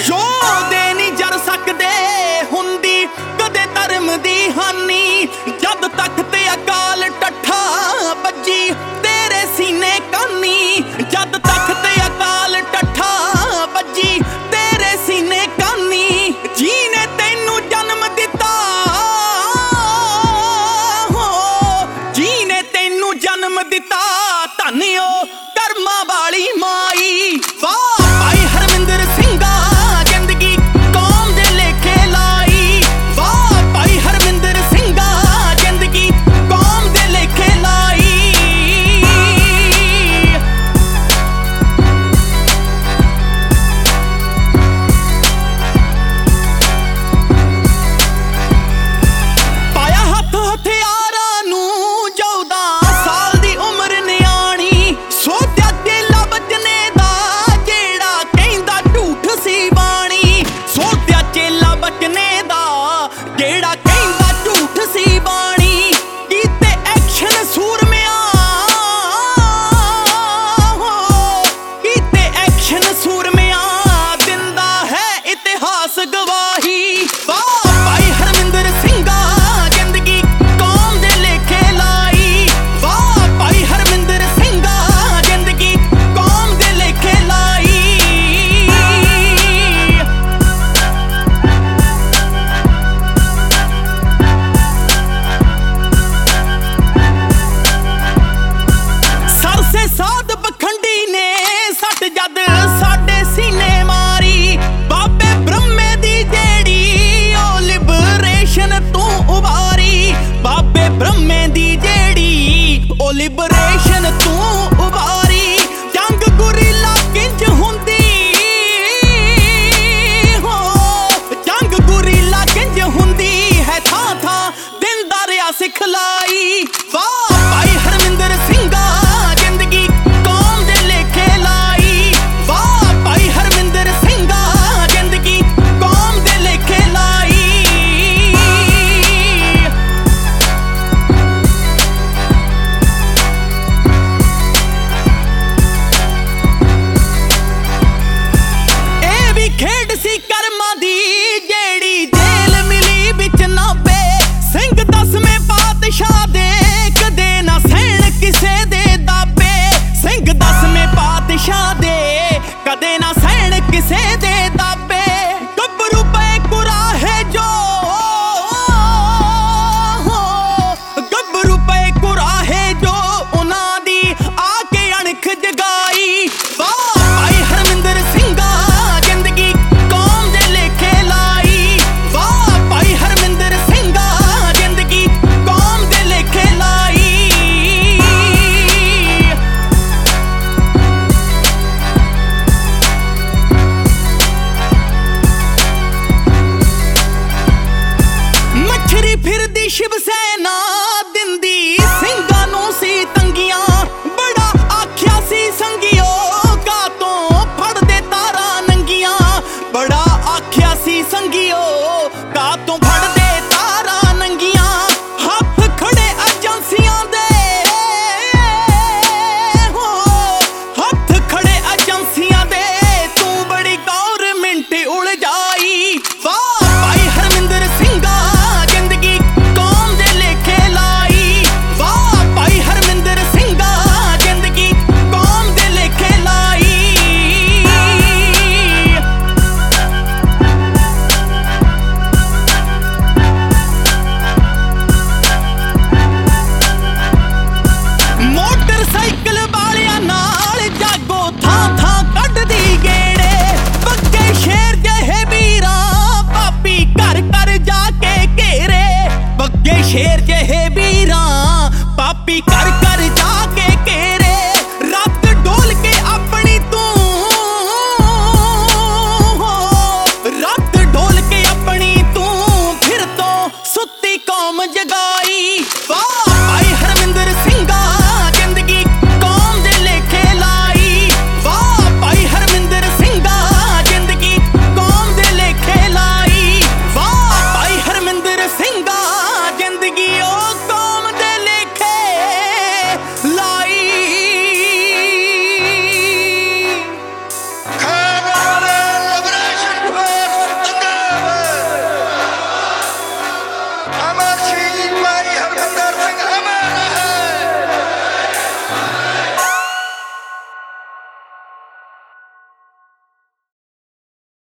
ਯੋਧੇ ਨਹੀਂ ਜਰ ਸਕਦੇ ਹੁੰਦੀ ਕਦੇ ਧਰਮ ਦੀ ਹਾਨੀ। ਜਦ ਤੱਕ ਤੇ ਅਕਾਲ ਟੱਠਾ ਵੱਜੀ ਤੇਰੇ ਸੀਨੇ ਕਾਨੀ। ਜਦ ਤੱਕ ਤੇ ਅਕਾਲ ਟੱਠਾ ਵੱਜੀ ਤੇਰੇ ਸੀਨੇ ਕਾਨੀ। ਜੀਨੇ ਤੈਨੂੰ ਜਨਮ ਦਿੱਤਾ ਹੋ, ਜੀਨੇ ਤੈਨੂੰ ਜਨਮ ਦਿੱਤਾ ਧੰਨਿਓ ਕਰਮਾਂ ਵਾਲੀ ਮਾਈ। ਵਾਹ ਭਾਈ ਹਰਮਿੰਦਰ ਸਿੰਘਾ ਜ਼ਿੰਦਗੀ ਕੌਮ ਦੇ ਲੇਖੇ ਲਾਈ। ਵਾਹ ਭਾਈ ਹਰਮਿੰਦਰ ਸਿੰਘਾ ਜ਼ਿੰਦਗੀ ਕੌਮ ਦੇ ਲੇਖੇ ਲਾਈ। ਪਾਇਆ ਹੱਥ ਹਥਿਆਰਾਂ ਨੂੰ 14 ਸਾਲ ਦੀ ਉਮਰ ਨਿਆਣੀ। ਸੋਧਿਆ ਚੇਲਾ ਬਚਨੇ ਦਾ ਜਿਹੜਾ ਕਹਿੰਦਾ ਝੂਠ ਸੀ ਬਾਣੀ। ਸੋਧਿਆ ਚੇਲਾ ਬਚਨੇ ਦਾ ਜਿਹੜਾ ਕਹਿੰਦਾ ਝੂਠ ਸੀ ਬਾਣੀ। ਕੀਤੇ ਐਕਸ਼ਨ ਸੂਰਮਿਆਂ ਹੋ, ਕੀਤੇ ਐਕਸ਼ਨ ਸੂਰਮਿਆਂ ਦਿੰਦਾ ਹੈ ਇਤਿਹਾਸ ਗਵਾਹੀ। ਵਾਹ ਭਾਈ ਹਰਮਿੰਦਰ ਸਿੰਘਾ ਜ਼ਿੰਦਗੀ ਕੌਮ ਦੇ ਲੇਖੇ ਲਾਈ। ਵਾਹ ਭਾਈ ਹਰਮਿੰਦਰ ਸਿੰਘਾ ਜ਼ਿੰਦਗੀ ਕੌਮ ਦੇ ਲੇਖੇ ਲਾਈ। ਸਰਸੇ ਸਾਧ ਪਖੰਡੀ ਨੇ ਸੱਟ ਜਦ ਸਾਡੇ ਸੀਨੇ ਮਾਰੀ। ਬਾਬੇ ਬ੍ਰਹਮੇ ਦੀ ਜਿਹੜੀ ਉਹ ਲਿਬਰੇਸ਼ਨ ਤੂੰ ਉਭਾਰੀ। ਬਾਬੇ ਬ੍ਰਹਮੇ ਦੀ ਜਿਹੜੀ ਉਹ ਲਿਬਰੇਸ਼ਨ ਤੂੰ ਉਭਾਰੀ। ਜੰਗ ਗੁਰੀਲਾ ਕਿੰਜ ਹੁੰਦੀ ਹੋ, ਜੰਗ ਗੁਰੀਲਾ ਕਿੰਜ ਹੁੰਦੀ ਹੈ ਥਾਂ ਥਾਂ ਦਿੰਦਾ ਰਿਹਾ ਸਿਖਲਾਈ। ਵਾਹ ਭਾਈ ਹਰਮਿੰਦਰ ਸਿੰਘਾ ਜ਼ਿੰਦਗੀ ਕੌਮ ਦੇ ਲੇਖੇ ਲਾਈ। ਵਾਹ ਭਾਈ ਹਰਮਿੰਦਰ ਸਿੰਘਾ ਜ਼ਿੰਦਗੀ ਕੌਮ ਦੇ ਲੇਖੇ ਲਾਈ। ਇਹ ਵੀ ਖੇਡ ਸੀ ਕਰਮਾਂ ਦੀ ਜਿਹੜੀ ਜੇਲ ਮਿਲੀ ਵਿੱਚ ਨਾਭੇ। ਸਿੰਘ 10ਵੇਂ ਪਾਤਸ਼ਾਹ ਦੇ ਕਦੇ ਨਾ ਸਹਿਣ ਕਿਸੇ ਦੇ ਦਾਬੇ। ਸਿੰਘ 10ਵੇਂ ਪਾਤਸ਼ਾਹ ਦੇ ਕਦੇ ਨਾ ਸਹਿਣ ਕਿਸੇ ਦੇ ਦਾਬੇ। ਗੱਭਰੂ ਪਏ ਕੁਰਾਹੇ ਜੋ, ਗੱਭਰੂ ਪਏ ਕੁਰਾਹੇ ਜੋ ਉਹਨਾਂ ਦੀ ਆ ਕੇ ਅਣਖ ਜਗਾਈ। ਵਾਹ ਭਾਈ ਹਰਮਿੰਦਰ ਸਿੰਘਾ ਜ਼ਿੰਦਗੀ ਕੌਮ ਦੇ ਲੇਖੇ ਲਾਈ। ਵਾਹ ਭਾਈ ਹਰਮਿੰਦਰ ਸਿੰਘਾ ਜ਼ਿੰਦਗੀ ਕੌਮ ਦੇ ਲੇਖੇ ਲਾਈ। ਮੱਛਰੀ ਫਿਰਦੀ ਸ਼ਿਵ ਸੈਨਾ ਦਿੰਦੀ ਸਿੰਘਾਂ ਨੂੰ ਸੀ ਤੰਗੀਆਂ। ਬੜਾ ਆਖਿਆ ਸੀ ਸੰਗਿਓ ਕਾਤੋਂ ਫੜਦੇ ਤਾਰਾਂ ਨੰਗੀਆਂ। ਬੜਾ ਆਖਿਆ ਸੀ ਸੰਗਿਓ ਕਾਤੋਂ ਫੜਦੇ ਤਾਰਾਂ ਨੰਗੀਆਂ। ਹੱਥ ਖੜੇ ਏਜੰਸੀਆਂ ਦੇ ਹੋ, ਹੱਥ ਖੜੇ ਏਜੰਸੀਆਂ ਦੇ ਤੂੰ ਬੜੀ ਗੌਰਮਿੰਟ ਉਲਝਾਈ। ਵਾਹ ਭਾਈ ਹਰਮਿੰਦਰ ਸਿੰਘਾ ਜ਼ਿੰਦਗੀ ਕੌਮ ਦੇ ਲੇਖੇ ਲਾਈ। ਵਾਹ ਭਾਈ ਹਰਮਿੰਦਰ ਸਿੰਘਾ ਜ਼ਿੰਦਗੀ ਕੌਮ ਦੇ ਲੇਖੇ ਲਾਈ। ਮੋਟਰਸਾਈਕਲ ਵਾਲਿਆਂ ਨਾਲ ਜਾਗੋ ਥਾਂ ਥਾਂ ਕੱਢਦੀ ਗੇੜੇ। ਬੱਗੇ ਸ਼ੇਰ ਜਿਹੇ ਵੀਰਾਂ ਪਾਪੀ ਘਰ ਘਰ ਜਾ ਕੇ ਘੇਰੇ। ਬੱਗੇ ਸ਼ੇਰ ਜਿਹੇ ਵੀਰਾਂ ਪਾਪੀ ਘਰ ਘਰ ਜਾ ਕੇ ਘੇਰੇ। ਰੱਤ ਡੋਲ ਕੇ ਆਪਣੀ ਤੂੰ ਹੋ, ਰੱਤ ਡੋਲ ਕੇ ਆਪਣੀ ਤੂੰ ਫਿਰ ਤੋਂ ਸੁੱਤੀ ਕੌਮ ਜਗਾ